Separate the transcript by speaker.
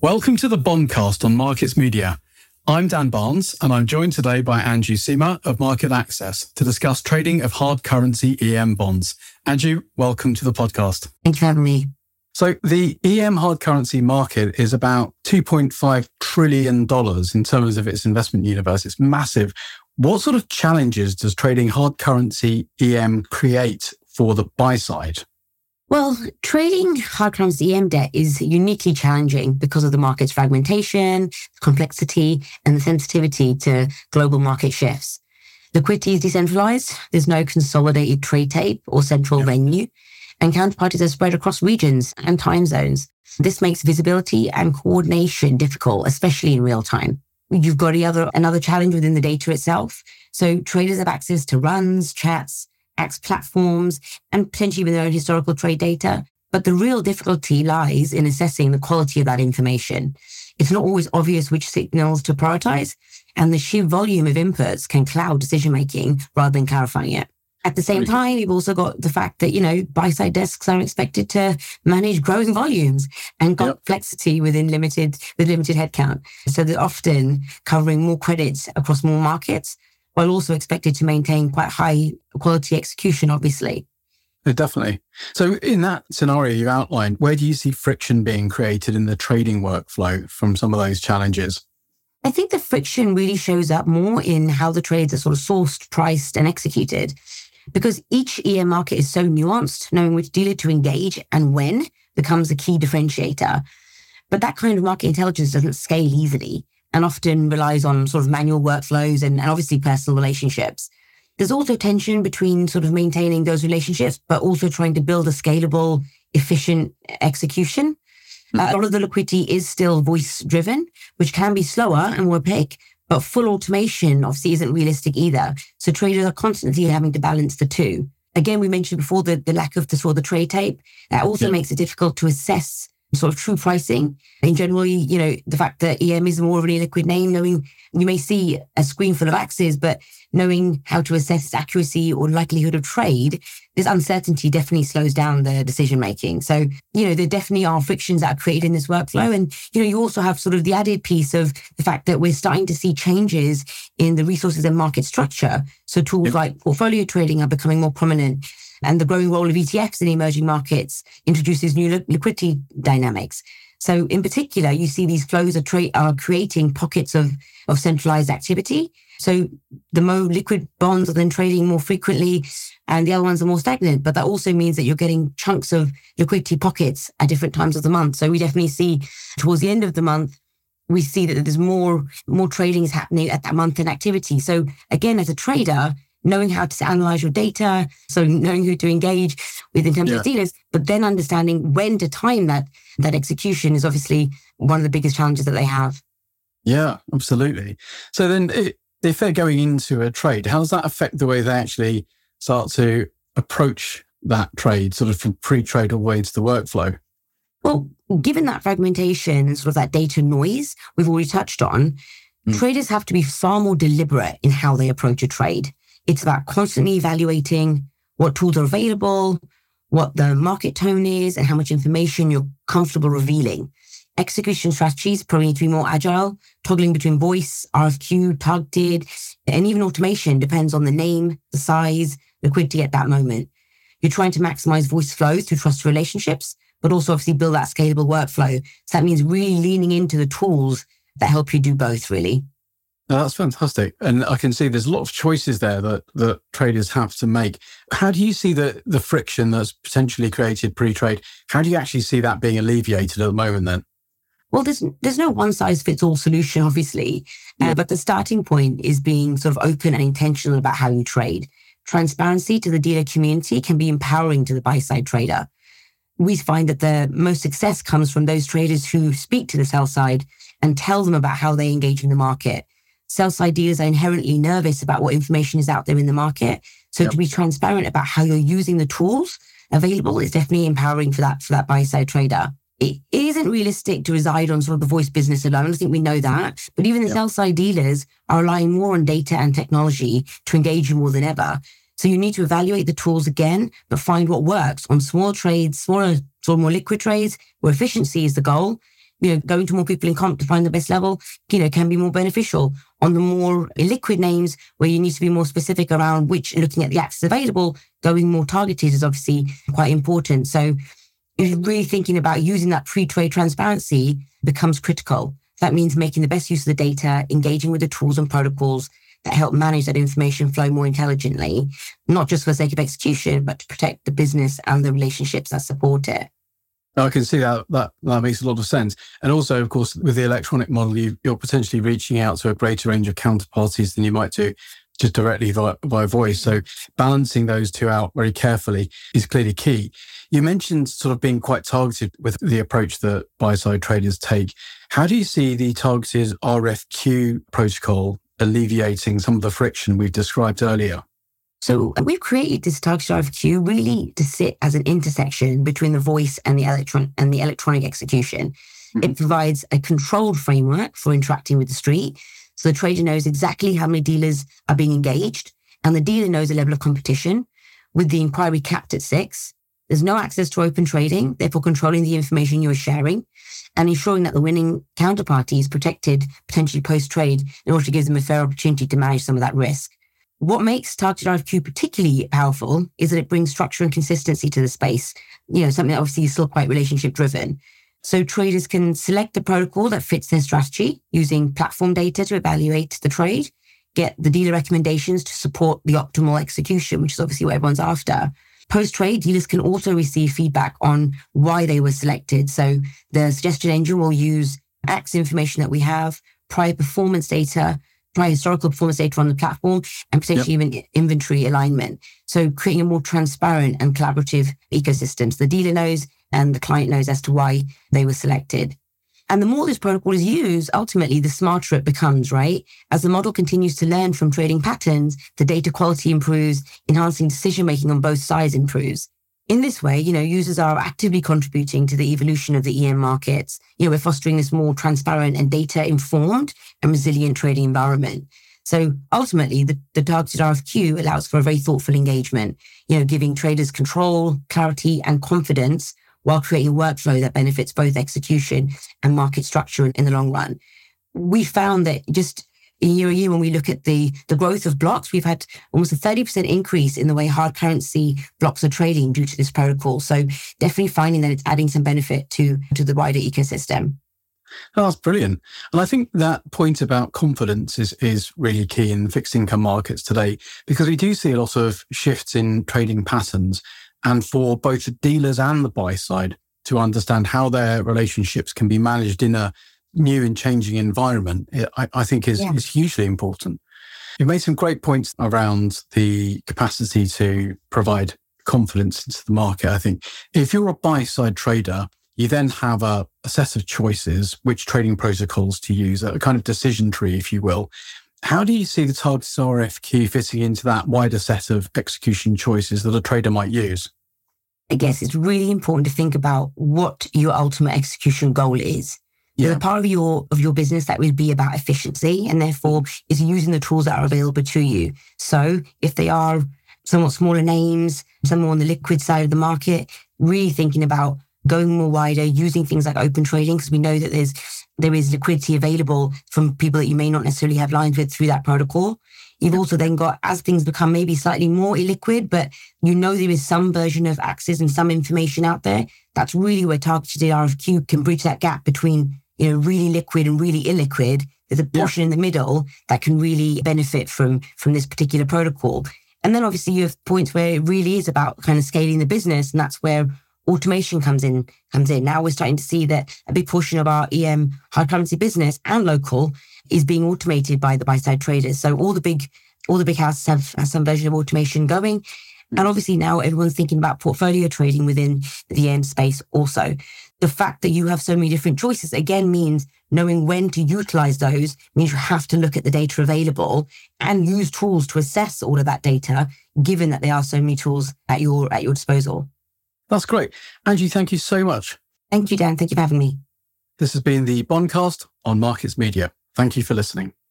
Speaker 1: Welcome to the Bondcast on Markets Media. I'm Dan Barnes, and I'm joined today by Andrew Seema of Market Access to discuss trading of hard currency EM bonds. Andrew, welcome to the podcast.
Speaker 2: Thank you for having me.
Speaker 1: So the EM hard currency market is about $2.5 trillion in terms of its investment universe. It's massive. What sort of challenges does trading hard currency EM create for the buy side?
Speaker 2: Well, trading hard currency EM debt is uniquely challenging because of the market's fragmentation, complexity, and the sensitivity to global market shifts. Liquidity is decentralized. There's no consolidated trade tape or central venue, and counterparties are spread across regions and time zones. This makes visibility and coordination difficult, especially in real time. You've got another challenge within the data itself. So traders have access to runs, chats, AX platforms, and potentially even their own historical trade data. But the real difficulty lies in assessing the quality of that information. It's not always obvious which signals to prioritize, and the sheer volume of inputs can cloud decision-making rather than clarifying it. At the same time, you've also got the fact that, buy-side desks are expected to manage growing volumes and complexity with limited headcount. So they're often covering more credits across more markets, while also expected to maintain quite high quality execution, obviously.
Speaker 1: Definitely. So in that scenario you outlined, where do you see friction being created in the trading workflow from some of those challenges?
Speaker 2: I think the friction really shows up more in how the trades are sort of sourced, priced, and executed. Because each EM market is so nuanced, knowing which dealer to engage and when becomes a key differentiator. But that kind of market intelligence doesn't scale easily and often relies on sort of manual workflows and obviously personal relationships. There's also tension between sort of maintaining those relationships, but also trying to build a scalable, efficient execution. A lot of the liquidity is still voice-driven, which can be slower and more opaque, but full automation obviously isn't realistic either. So traders are constantly having to balance the two. Again, we mentioned before the lack of the trade tape. That also makes it difficult to assess sort of true pricing. In general, the fact that EM is more of an illiquid name, knowing you may see a screen full of axes, but knowing how to assess its accuracy or likelihood of trade, this uncertainty definitely slows down the decision-making. So, there definitely are frictions that are created in this workflow. And, you also have sort of the added piece of the fact that we're starting to see changes in the resources and market structure. So tools like portfolio trading are becoming more prominent. And the growing role of ETFs in emerging markets introduces new liquidity dynamics. So in particular, you see these flows are creating pockets of centralized activity. So the more liquid bonds are then trading more frequently and the other ones are more stagnant. But that also means that you're getting chunks of liquidity pockets at different times of the month. So we definitely see towards the end of the month, we see that there's more trading is happening at that month-end activity. So again, as a trader, knowing how to analyze your data, so knowing who to engage with in terms of dealers, but then understanding when to time that execution is obviously one of the biggest challenges that they have.
Speaker 1: Yeah, absolutely. So then if they're going into a trade, how does that affect the way they actually start to approach that trade, sort of from pre-trade all the way to the workflow?
Speaker 2: Well, given that fragmentation and sort of that data noise we've already touched on, traders have to be far more deliberate in how they approach a trade. It's about constantly evaluating what tools are available, what the market tone is, and how much information you're comfortable revealing. Execution strategies probably need to be more agile, toggling between voice, RFQ, targeted, and even automation depends on the name, the size, liquidity at that moment. You're trying to maximize voice flow through trusted relationships, but also obviously build that scalable workflow. So that means really leaning into the tools that help you do both, really.
Speaker 1: No, that's fantastic. And I can see there's a lot of choices there that traders have to make. How do you see the friction that's potentially created pre-trade? How do you actually see that being alleviated at the moment then?
Speaker 2: Well, there's no one-size-fits-all solution, obviously. But the starting point is being sort of open and intentional about how you trade. Transparency to the dealer community can be empowering to the buy-side trader. We find that the most success comes from those traders who speak to the sell side and tell them about how they engage in the market. Sell-side dealers are inherently nervous about what information is out there in the market. So to be transparent about how you're using the tools available is definitely empowering for that buy-side trader. It isn't realistic to reside on sort of the voice business alone. I think we know that. But even the sell-side dealers are relying more on data and technology to engage you more than ever. So you need to evaluate the tools again, but find what works on small trades, smaller, sort of more liquid trades, where efficiency is the goal, going to more people in comp to find the best level, can be more beneficial. On the more illiquid names where you need to be more specific around looking at the access available, going more targeted is obviously quite important. So if you're really thinking about using that pre-trade transparency becomes critical. That means making the best use of the data, engaging with the tools and protocols that help manage that information flow more intelligently, not just for the sake of execution, but to protect the business and the relationships that support it.
Speaker 1: I can see that makes a lot of sense. And also, of course, with the electronic model, you're potentially reaching out to a greater range of counterparties than you might do just directly via voice. So balancing those two out very carefully is clearly key. You mentioned sort of being quite targeted with the approach that buy-side traders take. How do you see the targeted RFQ protocol alleviating some of the friction we've described earlier?
Speaker 2: So we've created this targeted RFQ really to sit as an intersection between the voice and the electronic execution. Mm-hmm. It provides a controlled framework for interacting with the street. So the trader knows exactly how many dealers are being engaged, and the dealer knows the level of competition, with the inquiry capped at 6. There's no access to open trading, therefore controlling the information you are sharing and ensuring that the winning counterparty is protected potentially post-trade in order to give them a fair opportunity to manage some of that risk. What makes targeted RFQ particularly powerful is that it brings structure and consistency to the space, something that obviously is still quite relationship driven. So traders can select a protocol that fits their strategy using platform data to evaluate the trade, get the dealer recommendations to support the optimal execution, which is obviously what everyone's after. Post-trade, dealers can also receive feedback on why they were selected. So the suggestion engine will use access information that we have, prior historical performance data on the platform, and potentially even inventory alignment. So creating a more transparent and collaborative ecosystem. So the dealer knows and the client knows as to why they were selected. And the more this protocol is used, ultimately, the smarter it becomes, right? As the model continues to learn from trading patterns, the data quality improves, enhancing decision-making on both sides improves. In this way, users are actively contributing to the evolution of the EM markets. We're fostering this more transparent and data-informed and resilient trading environment. So ultimately, the targeted RFQ allows for a very thoughtful engagement, giving traders control, clarity, and confidence while creating a workflow that benefits both execution and market structure in the long run. We found that just year on year, when we look at the growth of blocks, we've had almost a 30% increase in the way hard currency blocks are trading due to this protocol. So definitely finding that it's adding some benefit to the wider ecosystem.
Speaker 1: Oh, that's brilliant. And I think that point about confidence is really key in fixed income markets today, because we do see a lot of shifts in trading patterns. And for both the dealers and the buy side to understand how their relationships can be managed in a new and changing environment, I think is hugely important. You've made some great points around the capacity to provide confidence into the market. I think if you're a buy side trader, you then have a set of choices, which trading protocols to use, a kind of decision tree, if you will. How do you see the targeted RFQ fitting into that wider set of execution choices that a trader might use?
Speaker 2: I guess it's really important to think about what your ultimate execution goal is. There's a part of your business that would be about efficiency, and therefore is using the tools that are available to you. So if they are somewhat smaller names, some more on the liquid side of the market, really thinking about going more wider, using things like open trading, because we know that there is liquidity available from people that you may not necessarily have lines with through that protocol. You've also then got, as things become maybe slightly more illiquid, but there is some version of access and some information out there, that's really where targeted RFQ can bridge that gap between really liquid and really illiquid. There's a portion in the middle that can really benefit from this particular protocol. And then obviously you have points where it really is about kind of scaling the business, and that's where automation comes in. Now we're starting to see that a big portion of our EM hard currency business and local is being automated by the buy-side traders. So all the big houses have some version of automation going. And obviously now everyone's thinking about portfolio trading within the EM space also. The fact that you have so many different choices, again, means knowing when to utilize those means you have to look at the data available and use tools to assess all of that data, given that there are so many tools at your disposal.
Speaker 1: That's great. Angie, thank you so much.
Speaker 2: Thank you, Dan. Thank you for having me.
Speaker 1: This has been the Bondcast on Markets Media. Thank you for listening.